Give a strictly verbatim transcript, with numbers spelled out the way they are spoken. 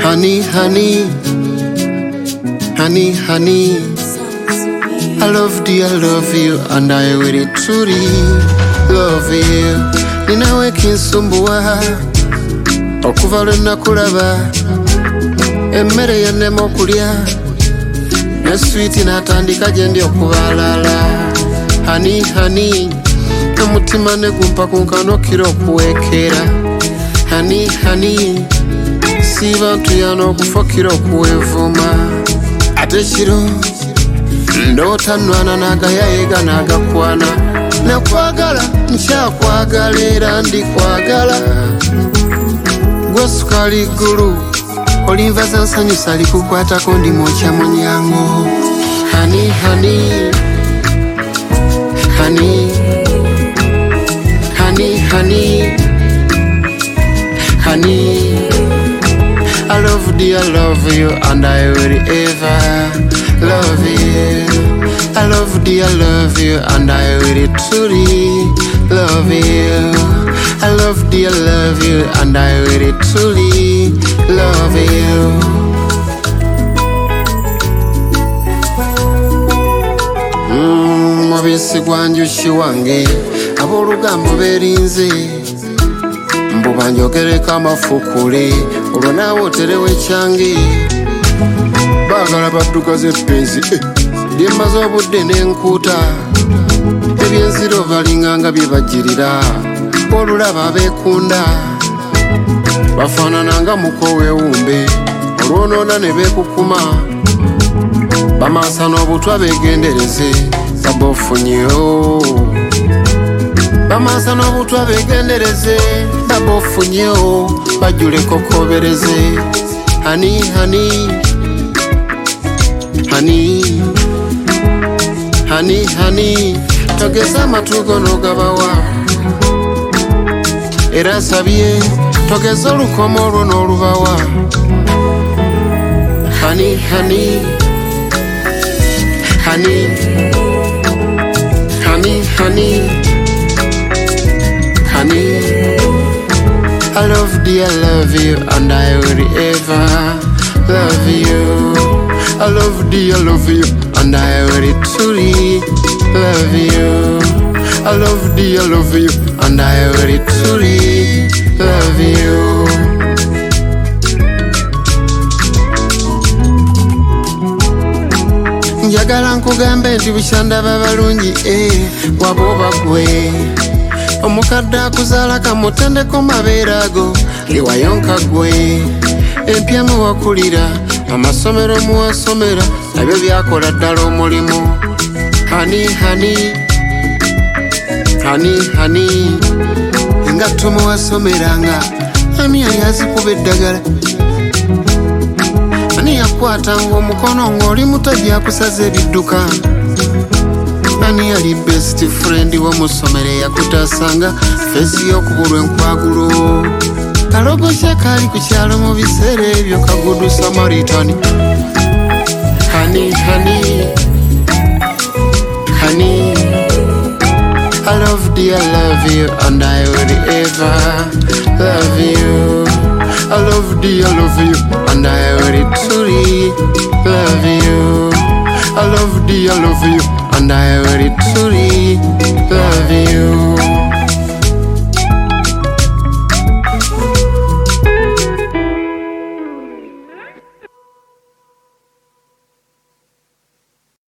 Honey, honey, honey, honey, I love you, I love you, and I really truly love you. Ninawe kinsumbuwa okuva lwe nakulaba, emmere yannema okulya ne sweeti n'atandika gye ndi okubalala. Honey, honey, omutima ne gumpa ku nkanukira okuweekera. Honey, honey, si bantu yano okufukira okuweevuma. Ate kiro ndoota nnwana n'agayayiga n'agakwana. Nakwagala nkyakwagala era ndikwagala. Gwe sukaali ggulu olinva za nsanyusa likukwatako ndi mwokya munyango. Honey, honey, honey, honey, honey, honey, I love you, I love you, and I will ever love you. I love you, I love you, and I will truly love you. I love you, I love you, and I will truly love you. Mm, mubisi gwanjuki wange ab'olugambo beerinze mbu banjogereko amafukule olwo naawe oterewo ekyange. Baagala badduka z'eppenzi lyemmaze obudde n'enkuuta ebyenziro balinganga bye bajjirira olulaba abeekunda bafaanananga mukoweewumbe olwonoona ne beekukuma bamaasa n'obutwa beegendereze baba ofunyeyo. Bamaasa n'obutwa beegendereze baba ofunyeyo bajjuleko kobereze. Honey, honey, honey, honey, honey, togeza amatu go n'ogabawa era nsabye togeza olukomo olwo n'olubawa. Honey, honey, honey, honey, honey, honey, I love you, I love you, and I will ever love you. I love you, I love you, and I will truly love you. I love you, I love you, and I will truly love you. Njagala nkugambe nti bukyandaba balungi eh wabooba gwe omukadde akuzaala kamutendeko mabeere ago liwayonka gwe empya muwakulira amasomero muwasomera nabyo byakola ddala omulimu. Honey, honey, honey, honey, engatto muwasomeranga ani yazikuba eddagala ani yakwatanga omukono ng'oli muto gyakusaza ebidduka ani yali best friend w'omusomero eyakutaasanga feesi y'okubulwa enkwagulo kalogosya kaali ku kyalo mu biseera ebyo kagudu Samaritan. Honey, honey, honey, I love you, I love you, and I will ever love you. I love you, I love you, and I will truly love you. I love you, I love you, and I will truly love you.